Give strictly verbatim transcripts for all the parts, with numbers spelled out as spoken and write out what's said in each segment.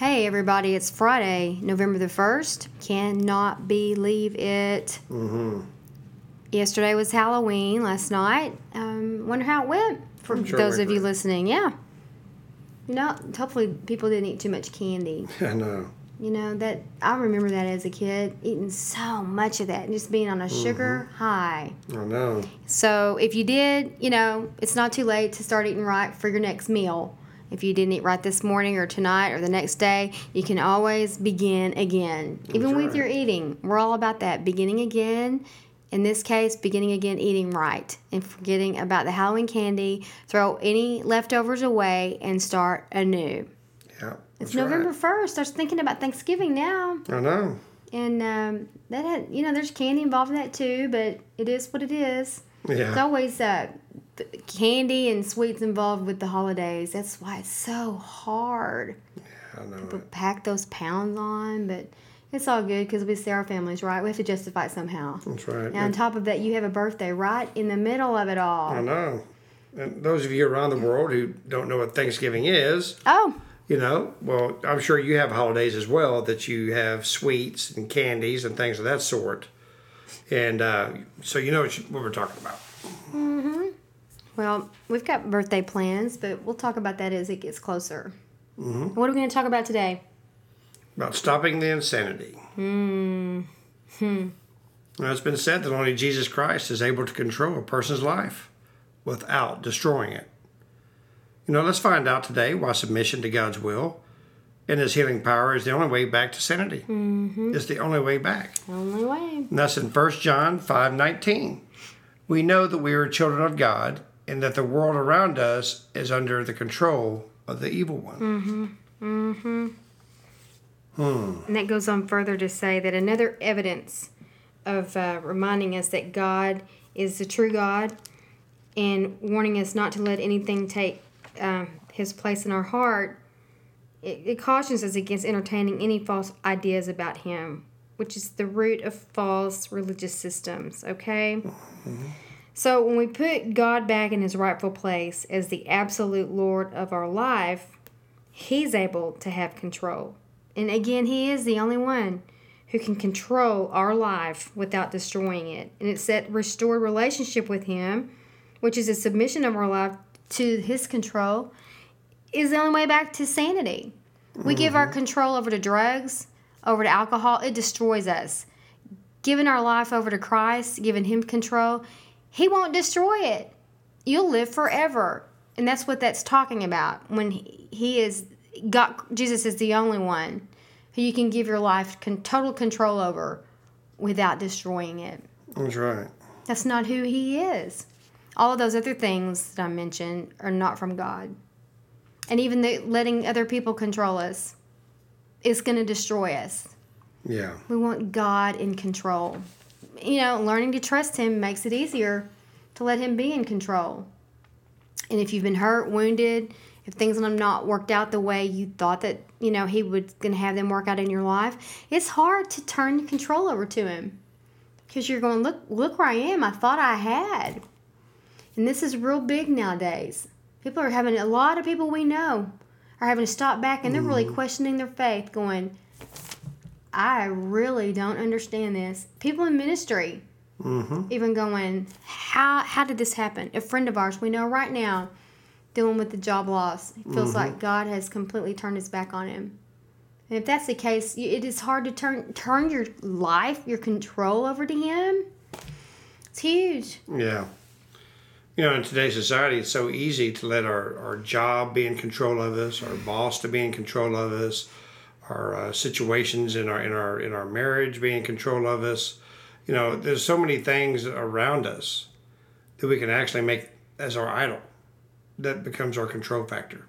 Hey everybody, it's Friday, November the first. Cannot believe it. Mm-hmm. Yesterday was Halloween, last night. Um, wonder how it went for I'm sure those it of you went great. listening. Yeah. You know, hopefully people didn't eat too much candy. I know. You know, that I remember that as a kid, eating so much of that and just being on a sugar Mm-hmm. high. I know. So if you did, you know, it's not too late to start eating right for your next meal. If you didn't eat right this morning or tonight or the next day, you can always begin again. That's Even with right. your eating, we're all about that. Beginning again. In this case, beginning again eating right and forgetting about the Halloween candy. Throw any leftovers away and start anew. Yeah. It's That's November right. first. I was thinking about Thanksgiving now. I know. And um, that had, you know, there's candy involved in that too, but it is what it is. There's Yeah. always uh, candy and sweets involved with the holidays. That's why it's so hard. I know. People It. pack those pounds on, but it's all good because we see our families, right? We have to justify it somehow. That's right. And on And top of that, you have a birthday right in the middle of it I all. know. And those of you around the world who don't know what Thanksgiving is, Oh, you know, well, I'm sure you have holidays as well that you have sweets and candies and things of that sort. And uh, so you know what, you, what we're talking about. mm-hmm. Well, we've got birthday plans, but we'll talk about that as it gets closer. Mm-hmm. What are we going to talk about today? About stopping the insanity. Hmm. Hmm. Now, it's been said that only Jesus Christ is able to control a person's life without destroying it. You know, let's find out today why submission to God's will and His healing power is the only way back to sanity. Mm-hmm. It's the only way back. Only way. And that's in First John five nineteen. We know that we are children of God and that the world around us is under the control of the evil one. Mm-hmm. Mm-hmm. Hmm. And that goes on further to say that another evidence of uh, reminding us that God is the true God and warning us not to let anything take um, His place in our heart, it, it cautions us against entertaining any false ideas about Him, which is the root of false religious systems, okay? Mm-hmm. So when we put God back in His rightful place as the absolute Lord of our life, He's able to have control. And again, He is the only one who can control our life without destroying it. And it's that restored relationship with Him, which is a submission of our life to His control, is the only way back to sanity. We Mm-hmm. give our control over to drugs, over to alcohol, it destroys us. Giving our life over to Christ, giving Him control, He won't destroy it. You'll live forever. And that's what that's talking about. When He, he is, God, Jesus is the only one who you can give your life con- total control over without destroying it. That's right. That's not who He is. All of those other things that I mentioned are not from God. And even the letting other people control us is going to destroy us. Yeah. We want God in control. You know, learning to trust Him makes it easier to let Him be in control. And if you've been hurt, wounded, if things have not worked out the way you thought that, you know, He was going to have them work out in your life, it's hard to turn control over to Him. Because you're going, look, look where I am. I thought I had. And this is real big nowadays. People are having, a lot of people we know are having to stop back and they're really questioning their faith, going, I really don't understand this. People in ministry, Mm-hmm. even going, how how did this happen? A friend of ours we know right now, dealing with the job loss. He feels Mm-hmm. like God has completely turned His back on him. And if that's the case, it is hard to turn turn your life, your control over to Him. It's huge. Yeah. You know, in today's society, it's so easy to let our, our job be in control of us, our boss to be in control of us, our uh, situations in our in our in our marriage be in control of us. You know, there's so many things around us that we can actually make as our idol. That becomes our control factor.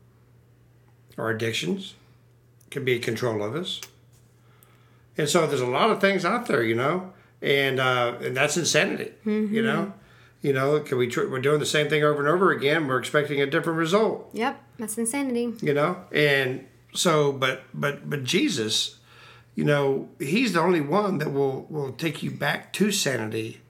Our addictions can be in control of us. And so there's a lot of things out there, you know, and uh, and that's insanity, Mm-hmm. you know. You know, can we tr- we're doing the same thing over and over again. We're expecting a different result. Yep, that's insanity. You know, and so, but but but Jesus, you know, He's the only one that will will take you back to sanity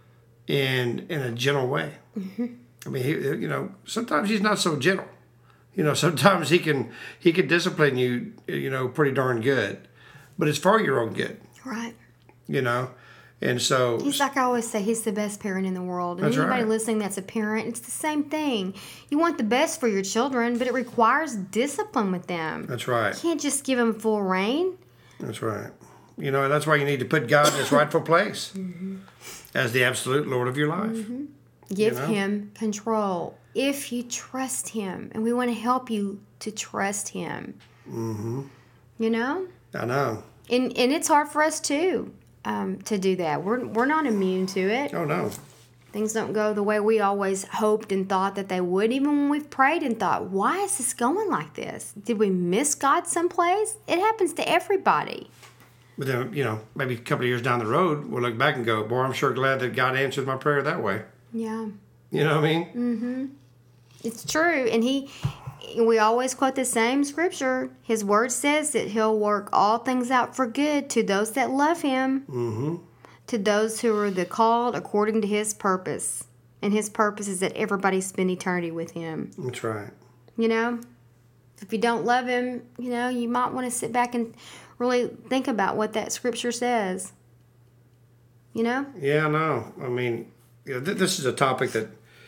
in in a gentle way. Mm-hmm. I mean, he, you know, sometimes He's not so gentle. You know, sometimes he can he can discipline you, you know, pretty darn good, but it's for your own good. Right. You know, and so He's like I always say, he's the best parent in the world. And That's anybody right. listening that's a parent, it's the same thing. You want the best for your children, but it requires discipline with them. that's right. You can't just give them full reign. That's right. You know, and that's why you need to put God in his rightful place Mm-hmm. as the absolute Lord of your life. Give You know? him control if you trust him. And we want to help you to trust him. Mm-hmm. You know? I know. And, and it's hard for us too um, to do that. We're, we're not immune to it. Oh no. Things don't go the way we always hoped and thought that they would, even when we've prayed and thought, why is this going like this? Did we miss God someplace? It happens to everybody. But then, you know, maybe a couple of years down the road, we'll look back and go, boy, I'm sure glad that God answered my prayer that way. Yeah, You know what I mean? it's true. And he, we always quote the same scripture. His word says that he'll work all things out for good to those that love him, Mm-hmm. to those who are the called according to his purpose. And his purpose is that everybody spend eternity with him. That's right. You know, if you don't love him, you know, you might want to sit back and really think about what that scripture says. You know? Yeah, I know. I mean, you know, th- this is a topic that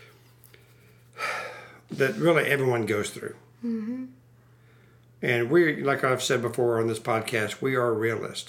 that really everyone goes through. Mm-hmm. And we, like I've said before on this podcast, we are a realist.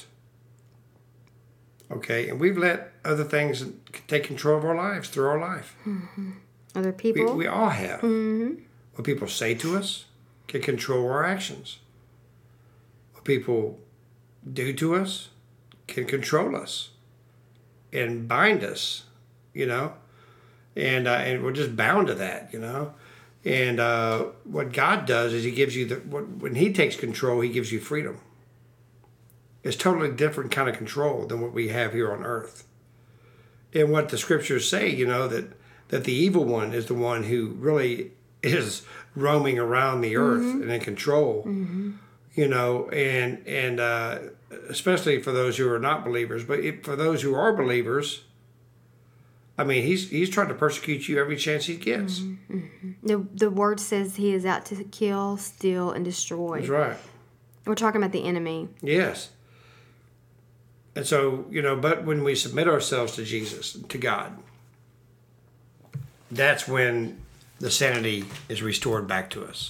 Okay, and we've let other things take control of our lives through our life. Other We, people. we all have. Mm-hmm. What people say to us can control our actions. What people do to us can control us and bind us, you know, and uh, and we're just bound to that, you know. And uh, what God does is He gives you the what, when He takes control, He gives you freedom. It's totally different kind of control than what we have here on earth. And what the scriptures say, you know, that that the evil one is the one who really is roaming around the earth Mm-hmm. and in control. Mm-hmm. You know, and and uh, especially for those who are not believers, but it, for those who are believers, I mean, he's he's trying to persecute you every chance he gets. Mm-hmm. The, the word says he is out to kill, steal, and destroy. That's right. We're talking about the enemy. Yes. And so, you know, but when we submit ourselves to Jesus, to God, that's when the sanity is restored back to us.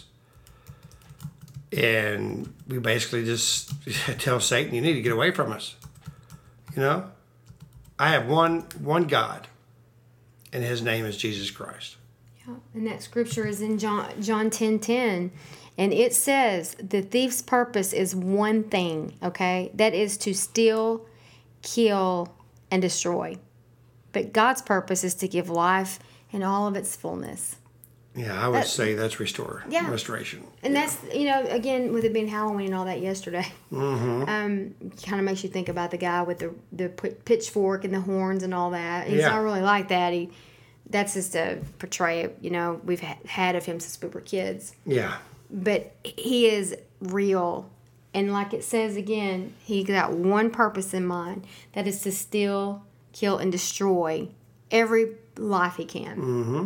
And we basically just tell Satan, you need to get away from us. You know? I have one one God, and his name is Jesus Christ. Yeah. And that scripture is in John John ten ten. And it says the thief's purpose is one thing, okay? That is to steal, kill, and destroy. But God's purpose is to give life in all of its fullness. Yeah, I would That- say that's restore, Yeah. restoration. And that's, you know, again, with it being Halloween and all that yesterday, Mm-hmm. um, kind of makes you think about the guy with the the pi- pitchfork and the horns and all that. He's Yeah. not really like that. He, that's just a portray, you know, we've ha- had of him since we were kids. Yeah. But he is real. And like it says again, he got one purpose in mind. That is to steal, kill, and destroy every life he can. Mm-hmm.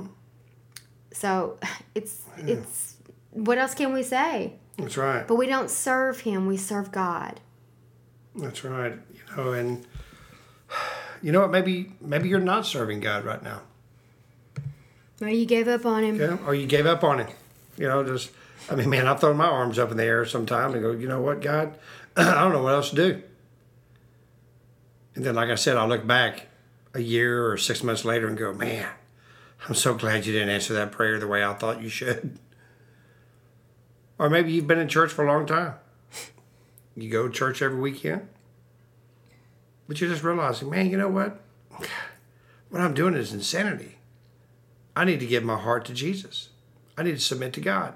So it's it's what else can we say? That's right. But we don't serve him, we serve God. That's right. You know, and you know what? Maybe maybe you're not serving God right now. Or you gave up on him. Yeah, or you gave up on him. You know, just I mean, man, I've thrown my arms up in the air sometimes and go, you know what, God, I don't know what else to do. And then, like I said, I'll look back a year or six months later and go, man, I'm so glad you didn't answer that prayer the way I thought you should. Or maybe you've been in church for a long time. You go to church every weekend. But you're just realizing, man, you know what? What I'm doing is insanity. I need to give my heart to Jesus. I need to submit to God.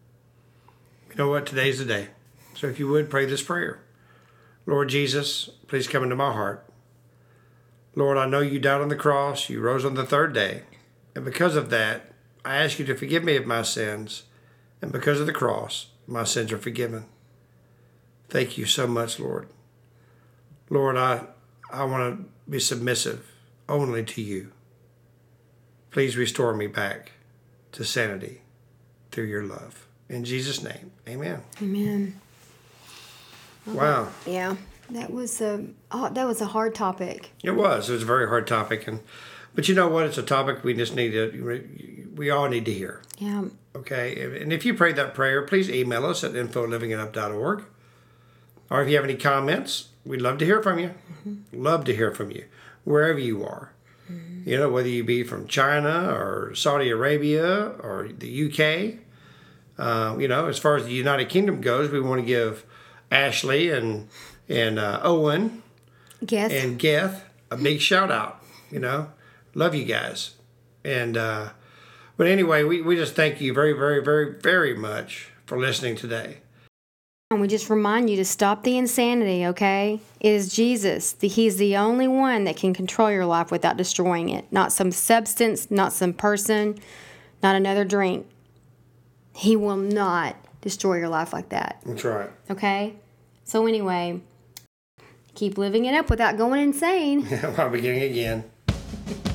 You know what? Today's the day. So if you would, pray this prayer. Lord Jesus, please come into my heart. Lord, I know you died on the cross. You rose on the third day. And because of that, I ask you to forgive me of my sins. And because of the cross, my sins are forgiven. Thank you so much, Lord. Lord, I, I want to be submissive only to you. Please restore me back to sanity through your love. In Jesus' name, amen. Amen. Wow. Yeah, that was a oh, that was a hard topic. It was. It was a very hard topic, and but you know what? It's a topic we just need to. We all need to hear. Yeah. Okay, and if you prayed that prayer, please email us at info living it up dot org. Or if you have any comments, we'd love to hear from you. Mm-hmm. Love to hear from you, wherever you are. Mm-hmm. You know, whether you be from China or Saudi Arabia or the U K. Uh, you know, as far as the United Kingdom goes, we want to give Ashley and and uh, Owen Geth. and Geth a big shout out. You know, love you guys. And uh, but anyway, we, we just thank you very, very, very, very much for listening today. And we just remind you to stop the insanity, okay? It is Jesus. The, he's the only one that can control your life without destroying it. Not some substance, not some person, not another drink. He will not destroy your life like that. That's right. Okay? So anyway, keep living it up without going insane. While beginning again.